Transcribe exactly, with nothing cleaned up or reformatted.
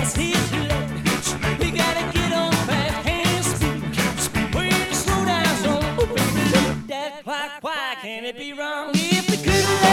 it's here too late. We gotta get on fast, can't speed. When you slow down, so open that clock. Why can't it be wrong if we could?